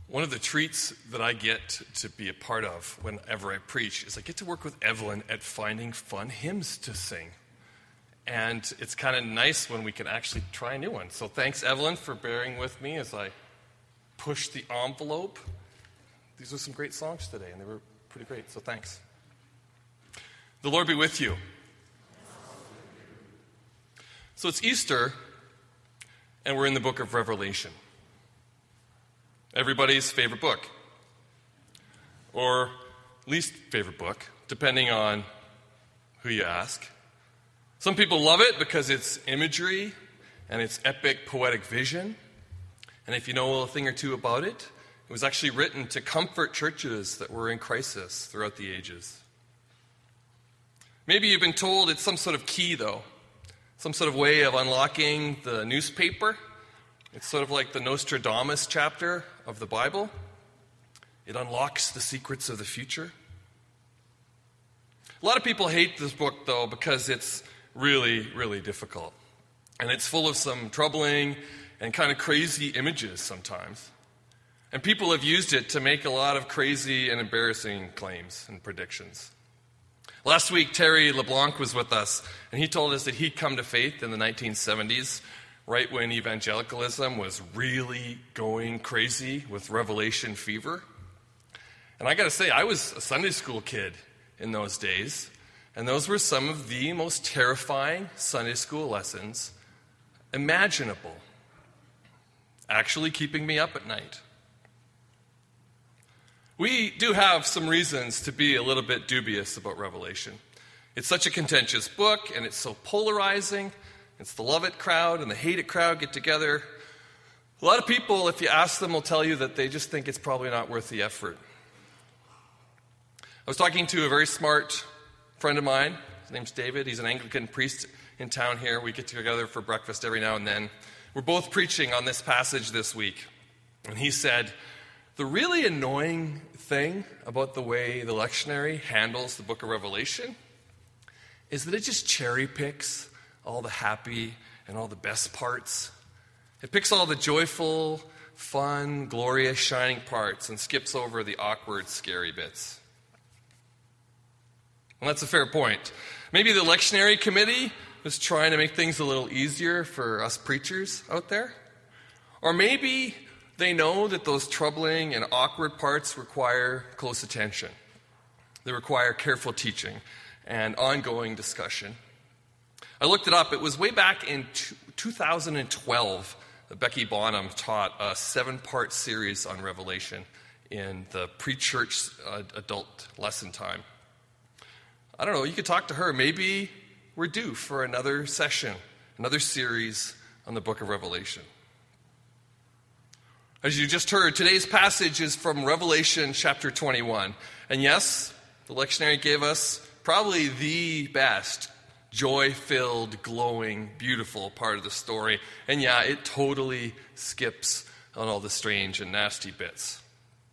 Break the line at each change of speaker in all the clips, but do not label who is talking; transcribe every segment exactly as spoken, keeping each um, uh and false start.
One of the treats that I get to be a part of whenever I preach is I get to work with Evelyn at finding fun hymns to sing. And it's kind of nice when we can actually try a new one. So thanks, Evelyn, for bearing with me as I push the envelope. These were some great songs today, and they were pretty great, so thanks. The Lord be with you. So it's Easter, and we're in the book of Revelation. Everybody's favorite book, or least favorite book, depending on who you ask. Some people love it because it's imagery and it's epic poetic vision. And if you know a thing or two about it, it was actually written to comfort churches that were in crisis throughout the ages. Maybe you've been told it's some sort of key, though, some sort of way of unlocking the newspaper. It's sort of like the Nostradamus chapter of the Bible. It unlocks the secrets of the future. A lot of people hate this book, though, because it's really, really difficult. And it's full of some troubling and kind of crazy images sometimes. And people have used it to make a lot of crazy and embarrassing claims and predictions. Last week, Terry LeBlanc was with us, and he told us that he'd come to faith in the nineteen seventies, right when evangelicalism was really going crazy with Revelation fever. And I got to say, I was a Sunday school kid in those days, and those were some of the most terrifying Sunday school lessons imaginable, actually keeping me up at night. We do have some reasons to be a little bit dubious about Revelation. It's such a contentious book, and it's so polarizing. It's the love it crowd and the hate it crowd get together. A lot of people, if you ask them, will tell you that they just think it's probably not worth the effort. I was talking to a very smart friend of mine. His name's David. He's an Anglican priest in town here. We get together for breakfast every now and then. We're both preaching on this passage this week. And he said, the really annoying thing about the way the lectionary handles the book of Revelation is that it just cherry picks all the happy and all the best parts. It picks all the joyful, fun, glorious, shining parts and skips over the awkward, scary bits. And that's a fair point. Maybe the lectionary committee was trying to make things a little easier for us preachers out there. Or maybe they know that those troubling and awkward parts require close attention. They require careful teaching and ongoing discussion. I looked it up. It was way back in two thousand twelve that Becky Bonham taught a seven-part series on Revelation in the pre-church uh, adult lesson time. I don't know, you could talk to her. Maybe we're due for another session, another series on the book of Revelation. As you just heard, today's passage is from Revelation chapter twenty-one. And yes, the lectionary gave us probably the best joy-filled, glowing, beautiful part of the story. And yeah, it totally skips on all the strange and nasty bits.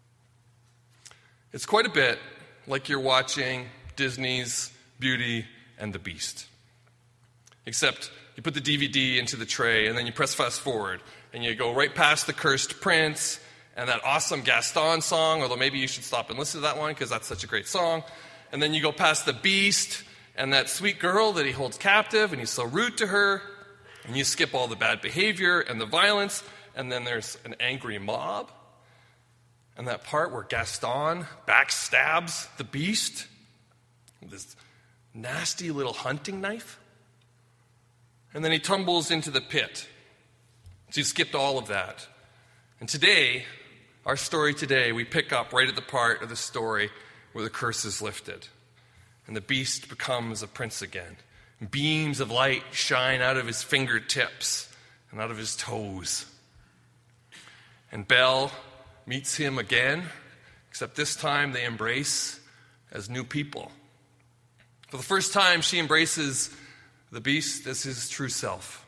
It's quite a bit like you're watching Disney's Beauty and the Beast. Except you put the D V D into the tray and then you press fast forward and you go right past the cursed prince and that awesome Gaston song, although maybe you should stop and listen to that one because that's such a great song. And then you go past the beast and that sweet girl that he holds captive, and he's so rude to her, and you skip all the bad behavior and the violence, and then there's an angry mob, and that part where Gaston backstabs the beast with this nasty little hunting knife, and then he tumbles into the pit. So you skipped all of that. And today, our story today, we pick up right at the part of the story where the curse is lifted. And the beast becomes a prince again. Beams of light shine out of his fingertips and out of his toes. And Belle meets him again, except this time they embrace as new people. For the first time, she embraces the beast as his true self.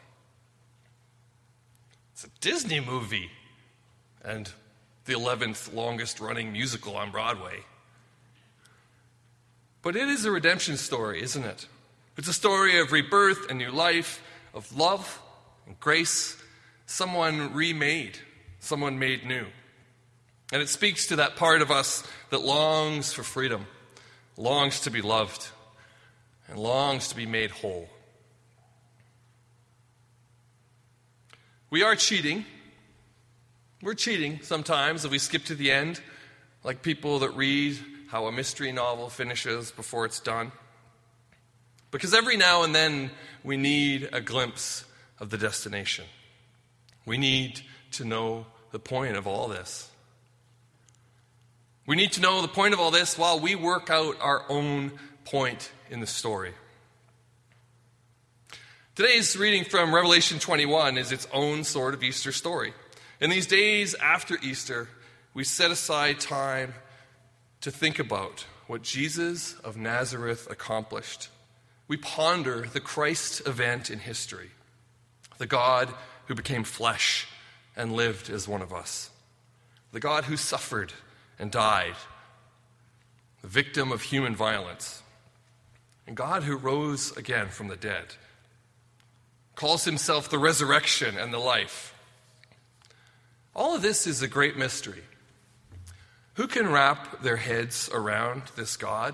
It's a Disney movie and the eleventh longest running musical on Broadway. But it is a redemption story, isn't it? It's a story of rebirth and new life, of love and grace, someone remade, someone made new. And it speaks to that part of us that longs for freedom, longs to be loved, and longs to be made whole. We are cheating. We're cheating sometimes if we skip to the end, like people that read how a mystery novel finishes before it's done. Because every now and then we need a glimpse of the destination. We need to know the point of all this. We need to know the point of all this while we work out our own point in the story. Today's reading from Revelation twenty-one is its own sort of Easter story. In these days after Easter, we set aside time to think about what Jesus of Nazareth accomplished. We ponder the Christ event in history, the God who became flesh and lived as one of us, the God who suffered and died, the victim of human violence, and God who rose again from the dead, calls himself the resurrection and the life. All of this is a great mystery. Who can wrap their heads around this God?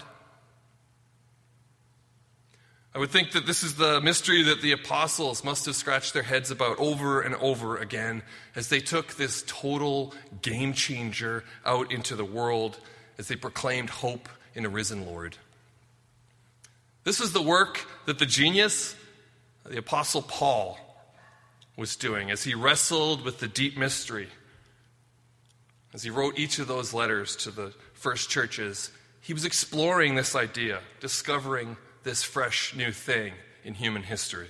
I would think that this is the mystery that the apostles must have scratched their heads about over and over again as they took this total game changer out into the world as they proclaimed hope in a risen Lord. This is the work that the genius, the Apostle Paul, was doing as he wrestled with the deep mystery. As he wrote each of those letters to the first churches, he was exploring this idea, discovering this fresh new thing in human history.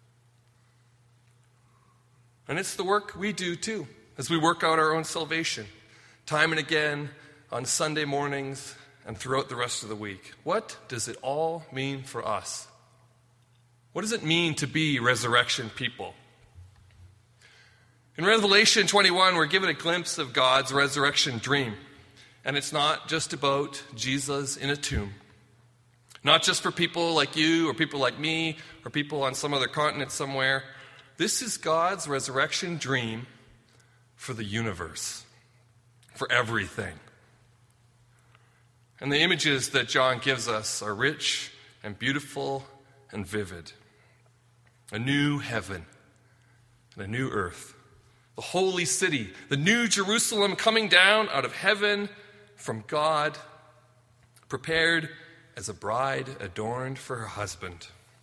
And it's the work we do too, as we work out our own salvation, time and again on Sunday mornings and throughout the rest of the week. What does it all mean for us? What does it mean to be resurrection people? In Revelation twenty-one, we're given a glimpse of God's resurrection dream. And it's not just about Jesus in a tomb. Not just for people like you or people like me or people on some other continent somewhere. This is God's resurrection dream for the universe, for everything. And the images that John gives us are rich and beautiful and vivid. A new heaven and a new earth. The holy city, the new Jerusalem coming down out of heaven from God, prepared as a bride adorned for her husband.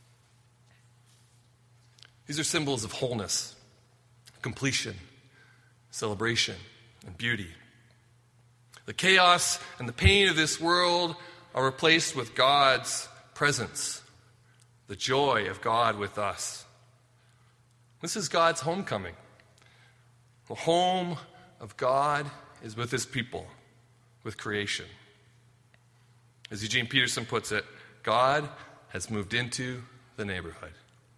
These are symbols of wholeness, completion, celebration, and beauty. The chaos and the pain of this world are replaced with God's presence, the joy of God with us. This is God's homecoming. The home of God is with his people, with creation. As Eugene Peterson puts it, God has moved into the neighborhood.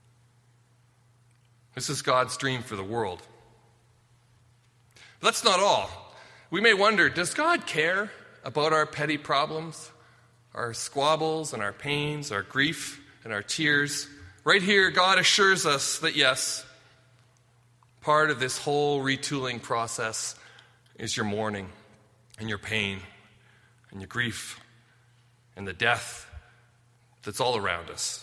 This is God's dream for the world. But that's not all. We may wonder, does God care about our petty problems, our squabbles and our pains, our grief and our tears? Right here, God assures us that yes, part of this whole retooling process is your mourning and your pain and your grief and the death that's all around us.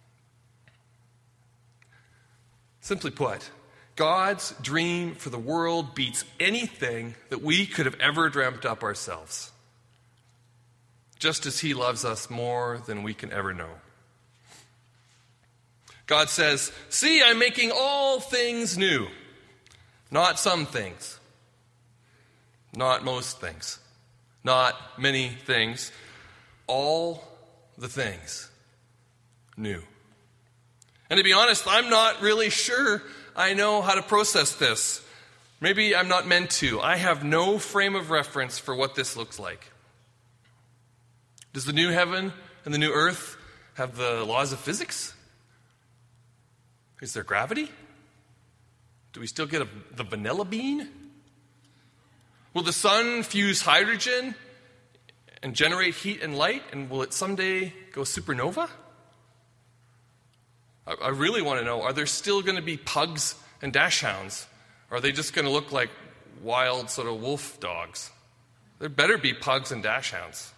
Simply put, God's dream for the world beats anything that we could have ever dreamt up ourselves, just as he loves us more than we can ever know. God says, "See, I'm making all things new." Not some things. Not most things. Not many things. All the things new. And to be honest, I'm not really sure I know how to process this. Maybe I'm not meant to. I have no frame of reference for what this looks like. Does the new heaven and the new earth have the laws of physics? Is there gravity? Do we still get a, the vanilla bean? Will the sun fuse hydrogen and generate heat and light? And will it someday go supernova? I, I really want to know, are there still going to be pugs and dachshunds? Or are they just going to look like wild sort of wolf dogs? There better be pugs and dachshunds.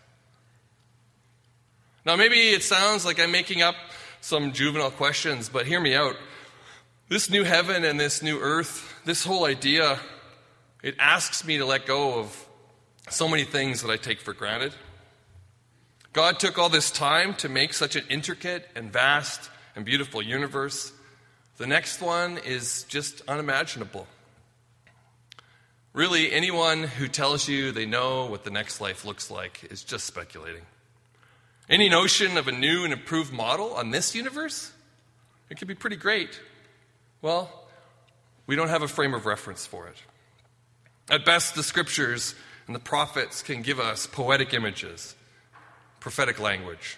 Now, maybe it sounds like I'm making up some juvenile questions, but hear me out. This new heaven and this new earth, this whole idea, it asks me to let go of so many things that I take for granted. God took all this time to make such an intricate and vast and beautiful universe. The next one is just unimaginable. Really, anyone who tells you they know what the next life looks like is just speculating. Any notion of a new and improved model on this universe? It could be pretty great. Well, we don't have a frame of reference for it. At best, the scriptures and the prophets can give us poetic images, prophetic language.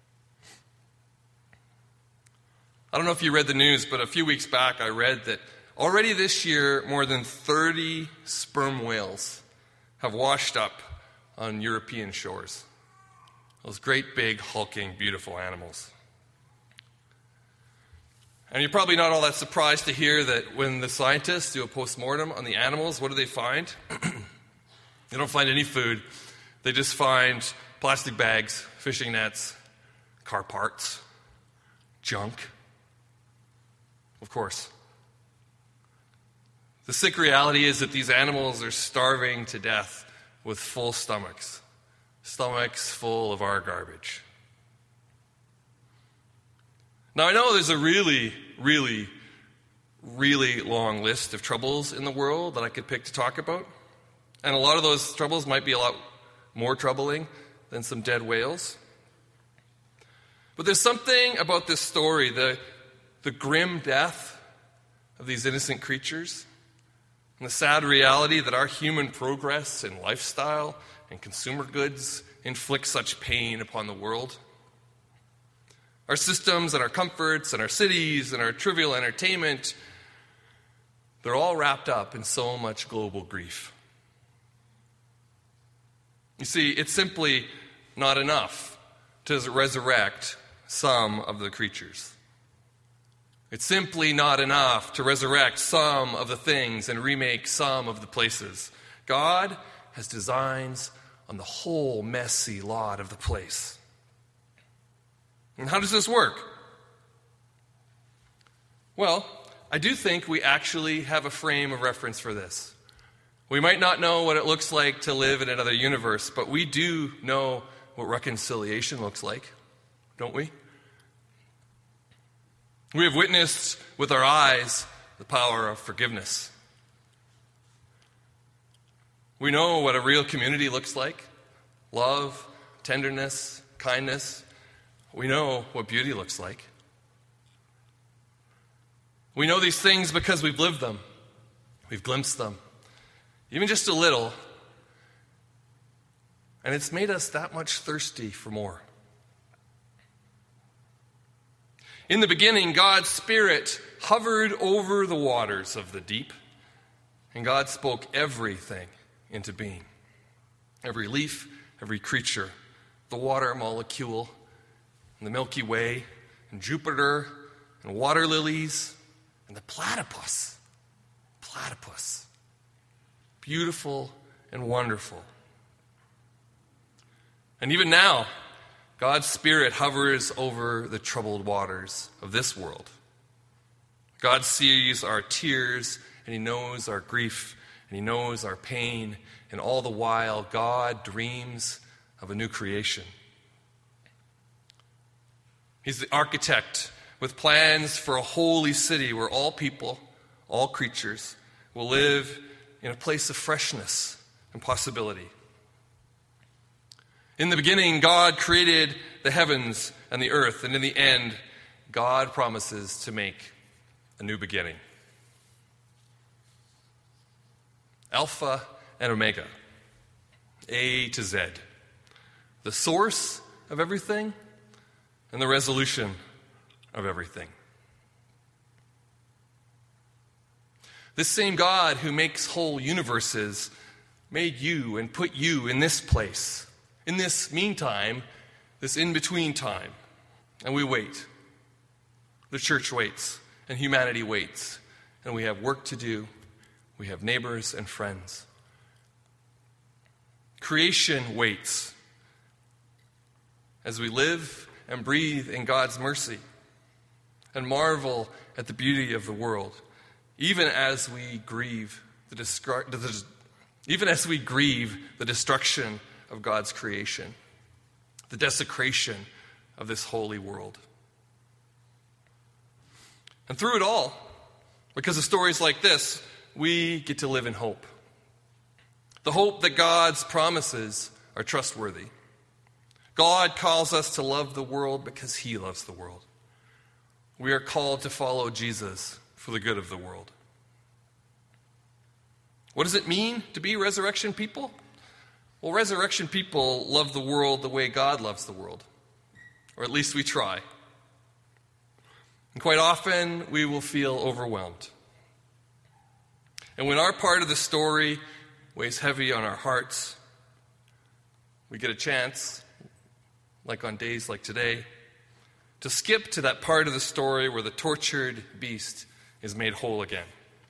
I don't know if you read the news, but a few weeks back I read that already this year more than thirty sperm whales have washed up on European shores. Those great, big, hulking, beautiful animals. And you're probably not all that surprised to hear that when the scientists do a postmortem on the animals, what do they find? They don't find any food. They just find plastic bags, fishing nets, car parts, junk. Of course. The sick reality is that these animals are starving to death with full stomachs. Stomachs full of our garbage. Now, I know there's a really, really, really long list of troubles in the world that I could pick to talk about. And a lot of those troubles might be a lot more troubling than some dead whales. But there's something about this story, the, the grim death of these innocent creatures, and the sad reality that our human progress in lifestyle and consumer goods inflict such pain upon the world. Our systems and our comforts and our cities and our trivial entertainment, they're all wrapped up in so much global grief. You see, it's simply not enough to resurrect some of the creatures. It's simply not enough to resurrect some of the things and remake some of the places. God has designs on the whole messy lot of the place. And how does this work? Well, I do think we actually have a frame of reference for this. We might not know what it looks like to live in another universe, but we do know what reconciliation looks like, don't we? We have witnessed with our eyes the power of forgiveness. We know what a real community looks like. Love, tenderness, kindness. We know what beauty looks like. We know these things because we've lived them. We've glimpsed them. Even just a little. And it's made us that much thirsty for more. In the beginning, God's Spirit hovered over the waters of the deep, and God spoke everything into being. Every leaf, every creature, the water molecule, and the Milky Way, and Jupiter, and water lilies, and the platypus. Platypus. Beautiful and wonderful. And even now, God's Spirit hovers over the troubled waters of this world. God sees our tears, and He knows our grief, and He knows our pain, and all the while, God dreams of a new creation. He's the architect with plans for a holy city where all people, all creatures, will live in a place of freshness and possibility. In the beginning, God created the heavens and the earth, and in the end, God promises to make a new beginning. Alpha and Omega, A to Z, the source of everything and the resolution of everything. This same God who makes whole universes made you and put you in this place, in this meantime, this in-between time. And we wait. The church waits, and humanity waits. And we have work to do. We have neighbors and friends. Creation waits as we live and breathe in God's mercy and marvel at the beauty of the world, even as we grieve the, destru- the even as we grieve the destruction of God's creation, the desecration of this holy world. And through it all, because of stories like this, we get to live in hope. The hope that God's promises are trustworthy. God calls us to love the world because he loves the world. We are called to follow Jesus for the good of the world. What does it mean to be resurrection people? Well, resurrection people love the world the way God loves the world. Or at least we try. And quite often, we will feel overwhelmed. And when our part of the story weighs heavy on our hearts, we get a chance, like on days like today, to skip to that part of the story where the tortured beast is made whole again.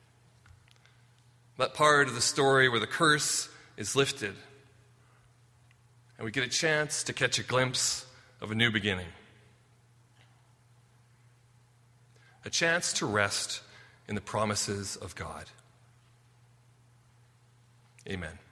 That part of the story where the curse is lifted. And we get a chance to catch a glimpse of a new beginning. A chance to rest in the promises of God. Amen.